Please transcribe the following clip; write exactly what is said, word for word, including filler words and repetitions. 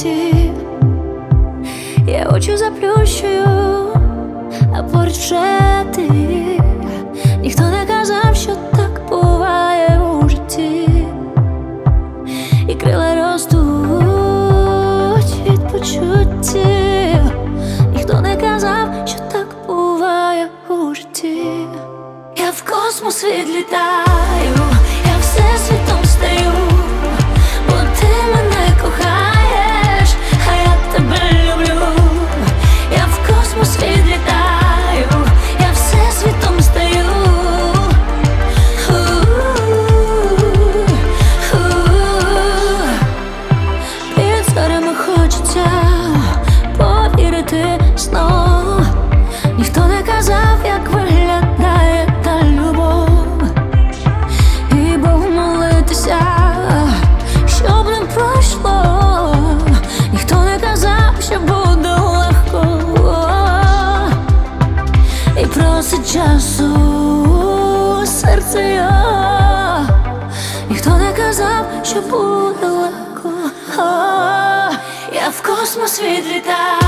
житті. Я очі заплющую, а поруч вже ти. Ніхто не казав, що так буває у житті. І крила ростуть від почуттів. Ніхто не казав, що так буває у житті. Я в космос відлітаю, я всесвітом стаю, бо ти мене кохаєш, а я тебе люблю. Я в космос відлітаю, я всесвітом стаю. Під зорями хочеться повірити знов. Ніхто не казав, як виглядає та любов. І Богу молитися, щоб не пройшло. Ніхто не казав, що буде легко. І просить часу серце його. Ніхто не казав, що буде легко. Я в космос відлітаю.